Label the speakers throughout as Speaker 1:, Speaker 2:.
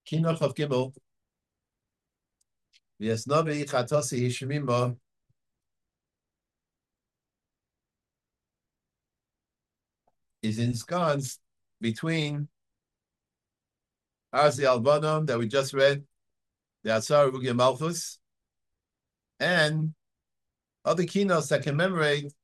Speaker 1: Kinoch of Gimel, V'yasnovi Chatosi Hishmimba, is ensconced between Arzi Albanon that we just read, the Atzar Rugi Malchus, and other kinos that commemorate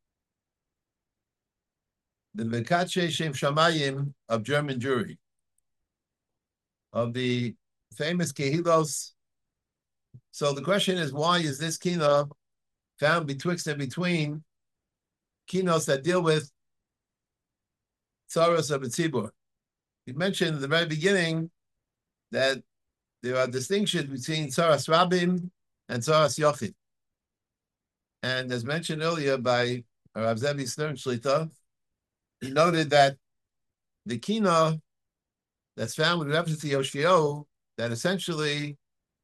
Speaker 1: the Vekache Shem Shamayim of German Jewry, of the famous Kehilos. So the question is, why is this kino found betwixt and between kinos that deal with tzaros of a tzibur? We mentioned in the very beginning that there are distinctions between tzaras rabim and tzaras yochid. And as mentioned earlier by Rav Zevi Stern Shlita, he noted that the kino that's found with reference to Yoshio, that essentially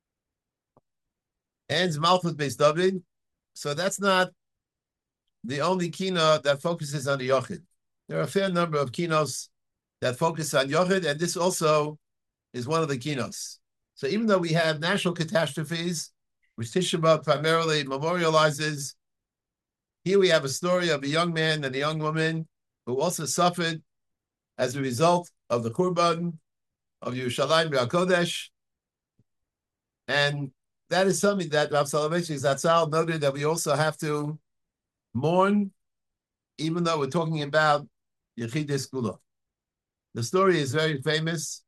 Speaker 1: ends Malchus Beis David, so that's not the only kino that focuses on the yochid. There are a fair number of kinos that focus on yochid, and this also is one of the kinos. So even though we have national catastrophes, which Tisha B'Av primarily memorializes, here we have a story of a young man and a young woman who also suffered as a result of the Churban of Yerushalayim B'Hakodesh. And that is something that Rav Soloveitchik Zatzal noted that we also have to mourn, even though we're talking about Yechidei Skula. The story is very famous.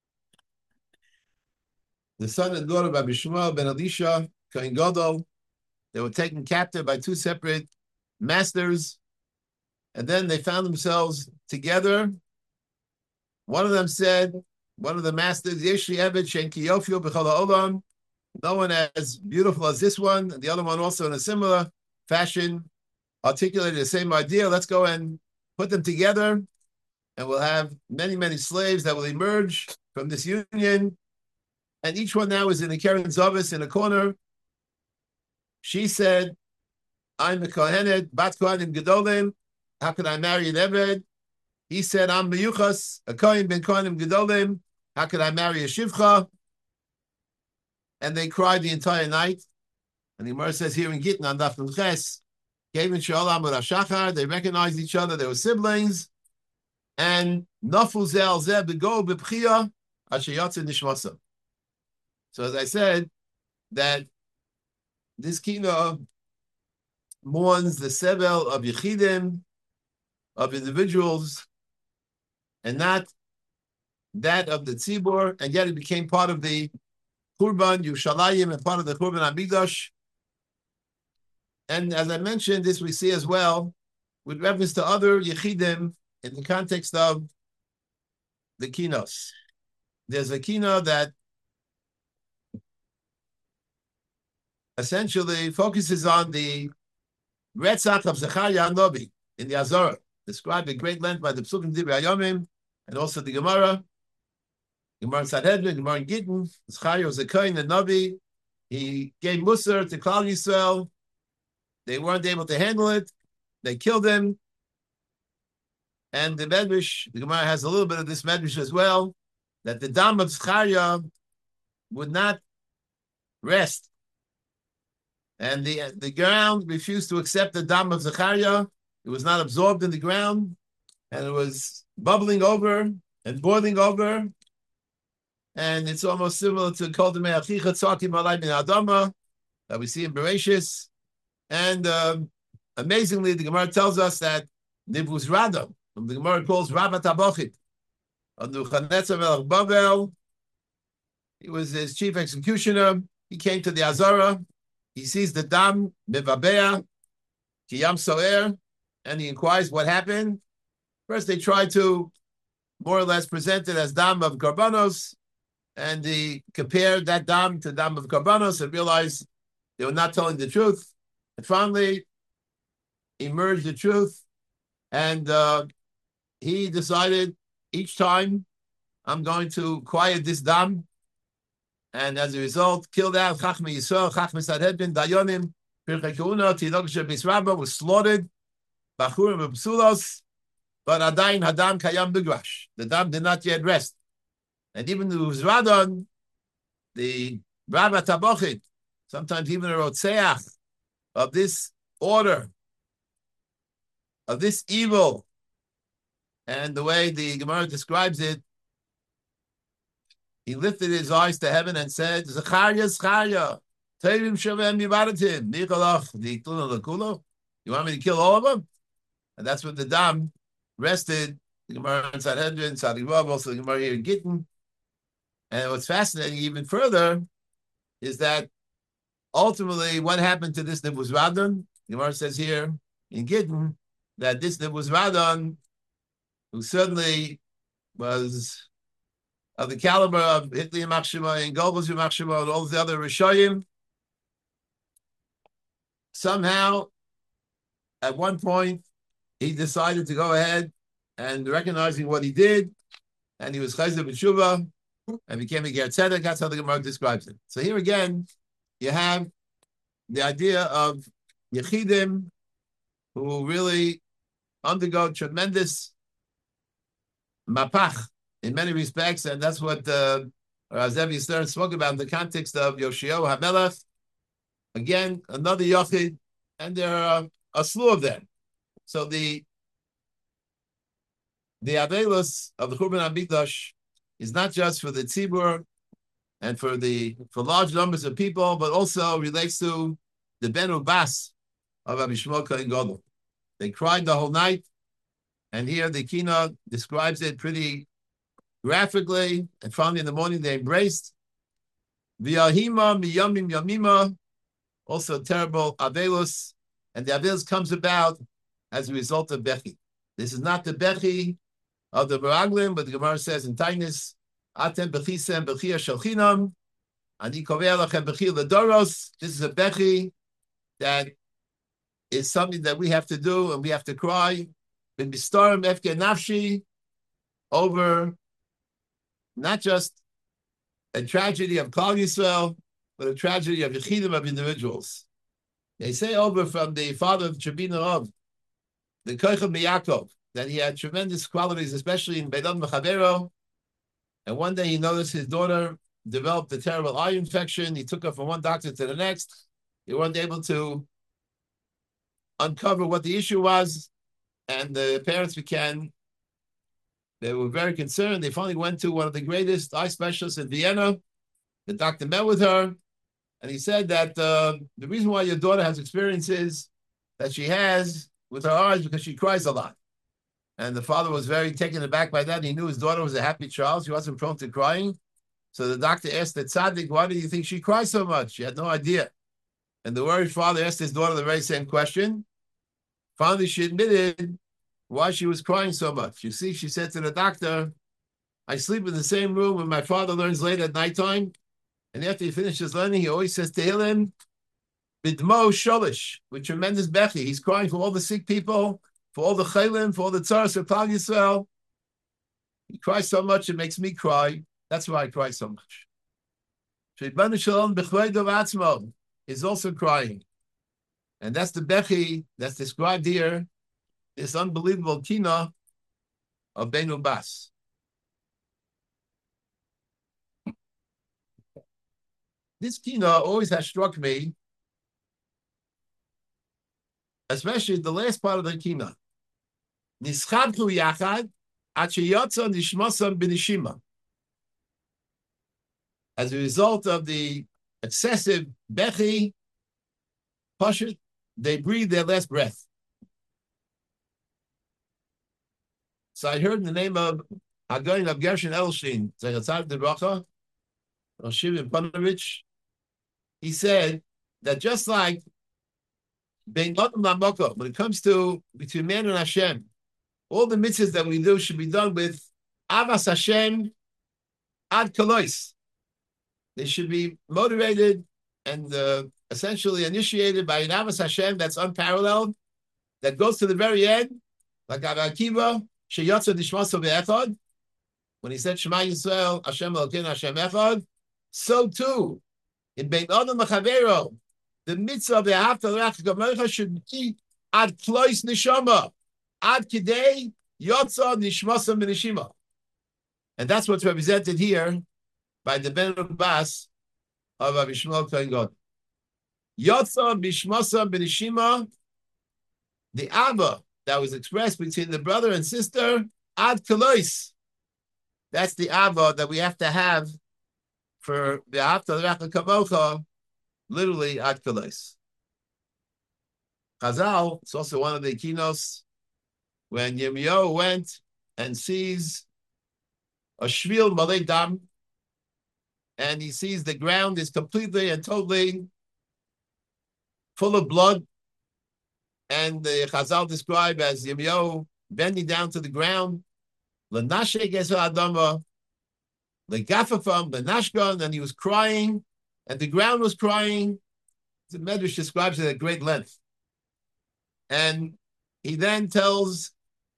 Speaker 1: The son and daughter of Rabbi Shmuel ben Elisha, Kohen Gadol, they were taken captive by two separate masters, and then they found themselves together. One of them said, one of the masters, Yeshli Eved Shein Ki Yofio B'chol Ha'olam, no one as beautiful as this one. And the other one also in a similar fashion articulated the same idea. Let's go and put them together, and we'll have many, many slaves that will emerge from this union. And each one now is in a Keren Zavis in a corner. She said, I'm a Kohenet, Bat Kohanim Gedolim. How could I marry an Eved? He said, I'm Meyuchas, a Kohen ben Kohanim Gedolim. How could I marry a Shivcha? And they cried the entire night. And the Gemara says here in Gittin on Daf Nun Ches, Kevin Shalom with Ashachar, they recognized each other, they were siblings. And Nafu Zel Zeh Bego B'Pchia Asher Yotze Nishmasa. So as I said, that this kino mourns the sevel of Yechidim, of individuals, and not that of the Tzibur, and yet it became part of the Churban Yerushalayim and part of the Churban Hamikdash. And as I mentioned, this we see as well with reference to other Yechidim in the context of the kinos. There's a kino that essentially focuses on the Retzach of Zechariah Hanavi in the Azorah, described at great length by the Psukim Divrei Hayomim and also the Gemara. Gemara in Sanhedrin, Gemara in Gittin. Zechariah was a Kohen and Navi. He gave Musar to Klal Yisrael. They weren't able to handle it. They killed him. And the Medrash, the Gemara has a little bit of this Medrash as well, that the dam of Zechariah would not rest. And the ground refused to accept the dam of Zechariah. It was not absorbed in the ground, and it was bubbling over and boiling over. And it's almost similar to Kol Demei Achicha Tzakim Alai Min Adama that we see in Bereshis. And amazingly, the Gemara tells us that Nivuz Radam, whom the Gemara calls Rabat Abochit, of Nebuchadnezzar Melech Bavel, he was his chief executioner. He came to the Azara. He sees the dam mevabea kiyam soer, and he inquires what happened. First, they try to more or less present it as dam of karbanos, and he compared that dam to dam of karbanos and realized they were not telling the truth. And finally, emerged the truth, and he decided each time, I'm going to quiet this dam. And as a result, killed out Chachmei Yisrael, Chachmei Sanhedrin, Dayonim, Pirchei Kehuna, Tinoch Beis Rabbah was slaughtered, Bachurim and Psulos, but Adayin Hadam Kayam Bigrash. The dam did not yet rest. And even the Uzradon, the Rabba Tabochit, sometimes even a Rotseach of this order, of this evil, and the way the Gemara describes it, he lifted his eyes to heaven and said, Zechariah, Zechariah, Teirim Shavem Yivaratim, Nicholach, Nikluna Lakulo. You want me to kill all of them? And that's what the Dam rested, the Gemara in Sanhedrin, Sadi Rav, also the Gemara here in Gittin. And what's fascinating even further is that ultimately what happened to this Nebuzradan, the Gemara says here in Gittin, that this Nebuzradan, who certainly was of the caliber of Hitler Yimach Shemo and Goebbels Yimach Shemo and all the other Rishoyim, somehow, at one point, he decided to go ahead and recognizing what he did, and he was Chayzer B'Tshuva and became a Ger Tzedek. That's how the Gemara describes it. So here again, you have the idea of Yechidim who really undergo tremendous mapach in many respects, and that's what Zevi Stern spoke about in the context of Yoshio HaMelech. Again, another Yochid, and there are a slew of them. So the Avelus of the Churban HaMikdash is not just for the Tzibur and for large numbers of people, but also relates to the Benu Bas of Rabbi Shmuel Kohen Gadol. They cried the whole night, and here the Kina describes it pretty graphically, and finally in the morning they embraced. V'yahima miyamim yamima, also terrible Avelus, and the Avelus comes about as a result of Bechi. This is not the Bechi of the Baraglim, but the Gemara says in Tainis, Atem bechisem bechia shalchinam, ani kovei lachem bechia ledoros. This is a Bechi that is something that we have to do, and we have to cry. Ben bistarim efke nafshi, over not just a tragedy of Klal Yisrael, but a tragedy of Yechidim, of individuals. They say over from the father of Shabina Rav, the Kochel Miyakov, that he had tremendous qualities, especially in Beidon Mechavero. And one day he noticed his daughter developed a terrible eye infection. He took her from one doctor to the next. They weren't able to uncover what the issue was. And the parents they were very concerned. They finally went to one of the greatest eye specialists in Vienna. The doctor met with her, and he said that the reason why your daughter has experiences that she has with her eyes because she cries a lot. And the father was very taken aback by that. He knew his daughter was a happy child. She wasn't prone to crying. So the doctor asked the tzaddik, why do you think she cries so much? She had no idea. And the worried father asked his daughter the very same question. Finally, she admitted why she was crying so much. You see, she said to the doctor, I sleep in the same room when my father learns late at nighttime. And after he finishes learning, he always says Tehillim, Bidmo Sholish, with tremendous bechi. He's crying for all the sick people, for all the chaylim, for all the tzaras of Klal Yisrael. He cries so much, it makes me cry. That's why I cry so much. Sheibbanu Shalom B'chveido V'atzmo is also crying. And that's the bechi that's described here, this unbelievable kina of Benu Bas. This kina always has struck me, especially the last part of the kina. Nischabchu yachad at sheyotza nishmosam b'nishima. As a result of the excessive bechi, pashut, they breathe their last breath. So I heard in the name of Hagoyin of Gershon Edelstein, Zechatzar Debracha, Shimon Panovich, he said that just like when it comes to between man and Hashem, all the mitzvahs that we do should be done with Avas Hashem ad kolois. They should be motivated and essentially initiated by an Avas Hashem that's unparalleled, that goes to the very end, like Rabbi Akiva, Sheyotza Nishmaso Be'echad, when he said Shema Yisrael, Hashem Elokeinu Hashem Echad, so too, in Bein Adam L'Chavero, the mitzvah of the Ahavta L'Reach Kamocha should be ad klois neshama, ad kidei yotza nishmasa minishima. And that's what's represented here by the Ben Bas of Abishmael Kohen Gadol. Yotza Bishmasa Benishima, the Abba that was expressed between the brother and sister, Ad Kalois. That's the Abba that we have to have for the After Kamocha, literally Ad Kalois. Chazal, it's also one of the kinos, when Yirmiyahu went and sees a shvil malei dam, and he sees the ground is completely and totally full of blood, and the Chazal describe as Yirmiyahu bending down to the ground, l'nashe geser adama, l'gafafam, l'nashkan, and he was crying, and the ground was crying. The Medrash describes it at great length. And he then tells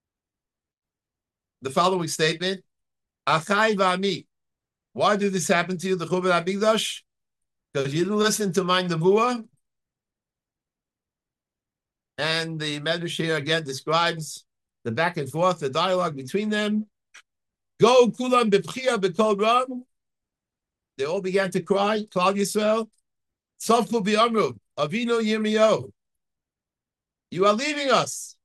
Speaker 1: the following statement, Achai v'ami, why did this happen to you, the Churban HaMikdash? Because you didn't listen to my nevuah. And the Medrash here again describes the back and forth, the dialogue between them. Go kulam b'bchia b'kol ram. They all began to cry, Klal Yisrael. Tzavchu b'amru, Avinu Yirmiyahu, you are leaving us.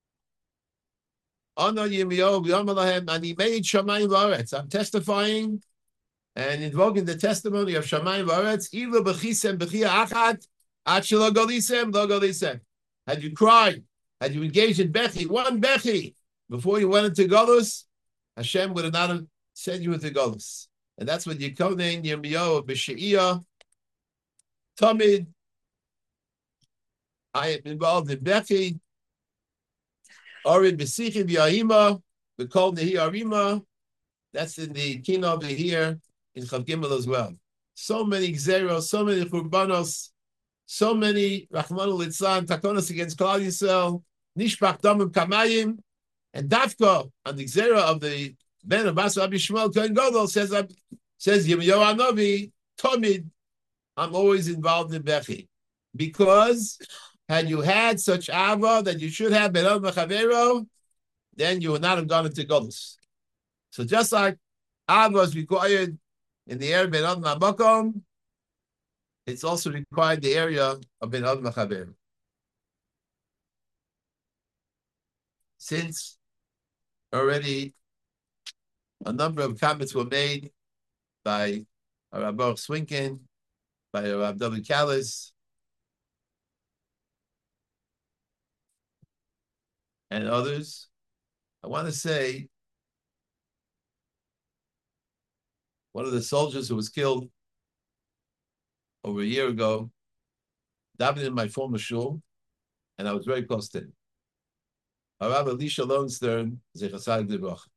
Speaker 1: Ana Yirmiyahu b'yam alahem, and he made Shamayim v'aretz. I'm testifying and invoking the testimony of Shamayim v'aretz. Ilu b'chisem b'chia achat, ad shelo galisem lo galisem. Had you cried, had you engaged in Bechi, one Bechi, before you went into Golus, Hashem would have not sent you into Golus. And that's what Yekonin Yirmiyahu b'she'iyah, Tamid, I am involved in Bechi, Orid b'sichi v'yahima, b'kol nehi arima. That's in the kino over here in Chav Gimel as well. So many gzeros, so many churbanos, so many Rachmanu litzlan, takonos against Klal Yisrael, nishpach damim kamayim, and Dafka on the gzera of the Ben Abbas Rabbi Shmuel Kohen Gadol says Yirmiyahu Hanavi, Tomid, I'm always involved in Bechi, because had you had such ava that you should have Ben Machavero, then you would not have gone into Golus. So just like ava is required in the area of Ben Makom, it's also required the area of Ben Machavero. Since already a number of comments were made by Rav Baruch Swinkin, by Rav W. Callis, and others, I want to say one of the soldiers who was killed over a year ago, davened in my former shul, and I was very close to him. Rav Elisha Lowenstern, Zecher Tzaddik Livracha.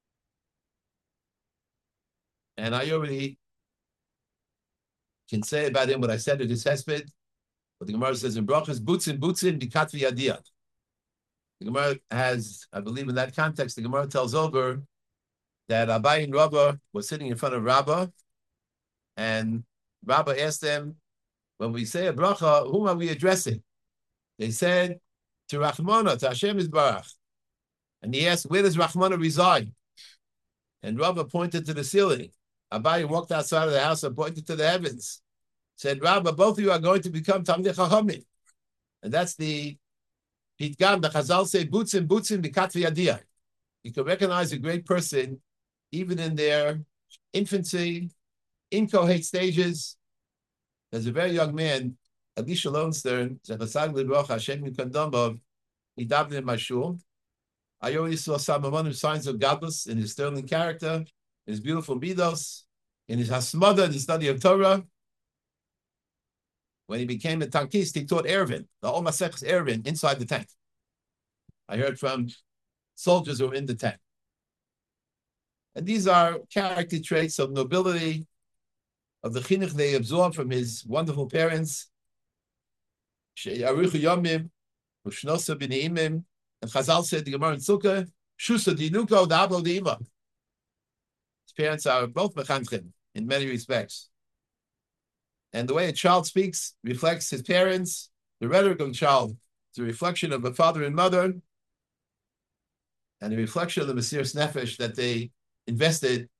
Speaker 1: And I already can say about him what I said at his hesped, but the Gemara says in Brachas, Butzin, Bikat v'yadiyat. The Gemara has, I believe in that context, the Gemara tells over that Abai and Rabbah were sitting in front of Rabbah, and Rabbah asked them, when we say a bracha, whom are we addressing? They said, to Rachmana, to Hashem Yisbarach. And he asked, where does Rachmana reside? And Rabbah pointed to the ceiling. Abai walked outside of the house and pointed to the heavens. Said, Rabbah, both of you are going to become Talmidei Chachamim. And that's the Pitgam, the Chazal say, Butzin, Bikat v'yadiyah. You can recognize a great person even in their infancy, inchoate stages. There's a very young man, Elisha Lowenstern, Zecher Tzaddik Livracha, Hashem Yikam Damav, he davened in my shul. I already saw some of signs of godless in his sterling character, in his beautiful midos, in his hasmada, in the study of Torah. When he became a tankist, he taught Eruvin, the whole Masechus Eruvin, inside the tank. I heard from soldiers who were in the tank. And these are character traits of nobility, of the chinuch they absorbed from his wonderful parents. She'yaruchu yomim, u'shnosa b'neimim, and Chazal said, the Gemara in Sukkah, Shusa dinuko da'abo de'ima. His parents are both mechanchim in many respects. And the way a child speaks reflects his parents. The rhetoric of a child is a reflection of a father and mother, and a reflection of the Mesiras Nefesh that they invested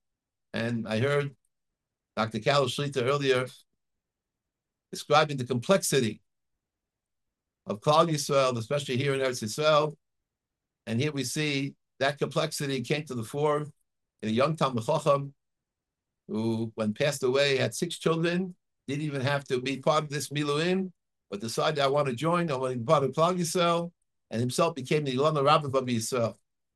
Speaker 1: And I heard Dr. Carol Shlita earlier describing the complexity of Klal Yisrael, especially here in Eretz Yisrael. And here we see that complexity came to the fore in a young Talmid Chacham who, when passed away, had 6 children, didn't even have to be part of this Miluim, but decided, I want to join, I want to be part of Klal Yisrael, and himself became the Ilana Rabbi of Yisrael.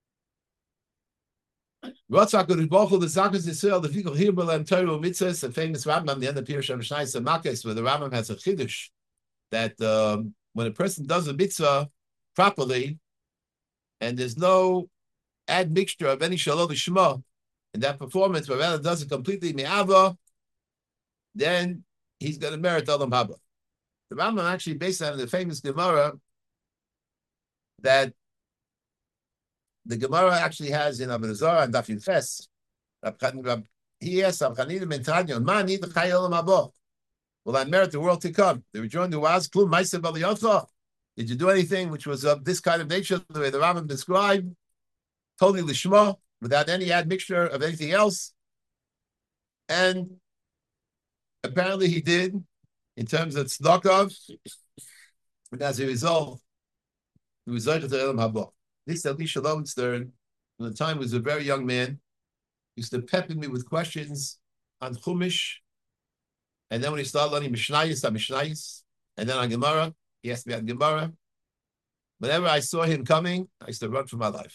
Speaker 1: Ratzak Baruch Hu, the Zakas Yisrael, the Fikul Hirbel and Torah Mitzvahs, the famous Rambam, the end of Pirush HaMishnayos Makos, where the Rambam has a chiddush that when a person does a mitzvah properly, and there's no admixture of any shalom l'shma in that performance, but rather does it completely mi'ava, then he's going to merit Olam Haba. The Rambam actually based on the famous Gemara that the Gemara actually has in Avodah Zarah and Daf Yud Ches. He asked Rabchanina ben Tanya, "Ma ani l'chai olam haba? Will I merit the world to come?" They rejoined the Waz Klum Ma'aser B'Aliyotcha. Did you do anything which was of this kind of nature, the way the Rambam described, totally lishma, without any admixture of anything else? And apparently he did, in terms of tzedakah, and as a result, he was Zayich to Olam Haba. This Elisha Lowenstern, from the time he was a very young man, used to pepper me with questions on Chumash, and then when he started learning Mishnayos, and then on Gemara, he asked me on Gemara. Whenever I saw him coming, I used to run for my life.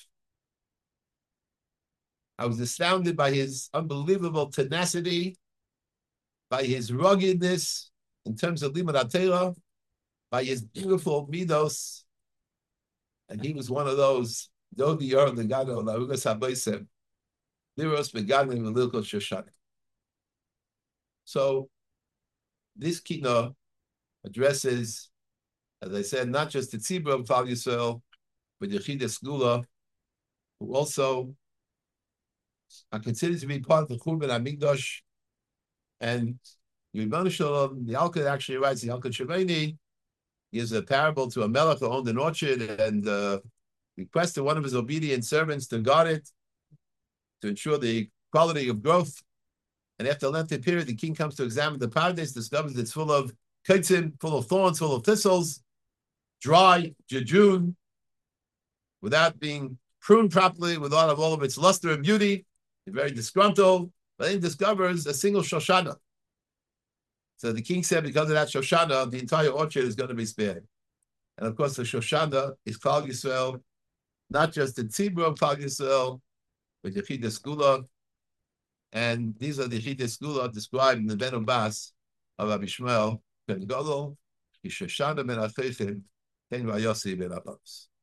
Speaker 1: I was astounded by his unbelievable tenacity, by his ruggedness in terms of Limud HaTorah, by his beautiful midos. And he was one of those, Dodi Yor Legado, Larugas HaBoisem, Liros Beganim Velilko Shoshana. So this Kina addresses, as I said, not just the Tzibur of Klal Yisrael, but Yechidei Segula, who also are considered to be part of the Churban HaMikdash. And Yibon Shalom, the Alkid actually writes, the Alkid Shemini, gives a parable to a melech who owned an orchard and requested one of his obedient servants to guard it, to ensure the quality of growth. And after a lengthy period, the king comes to examine the paradise, discovers it's full of kaitzim, full of thorns, full of thistles, dry, jejune, without being pruned properly, without all of its luster and beauty. He's very disgruntled, but then he discovers a single Shoshana. So the king said, because of that Shoshana, the entire orchard is going to be spared. And of course, the Shoshana is Klal Yisrael, not just the Tzibur of Klal Yisrael, but Yechidei Segula. And these are the Yechidei Segula described in the Ben Bas of Rabbi Shmuel ben Gadol, Shoshana ben Achechim, Ken Vayossi ben Abbas.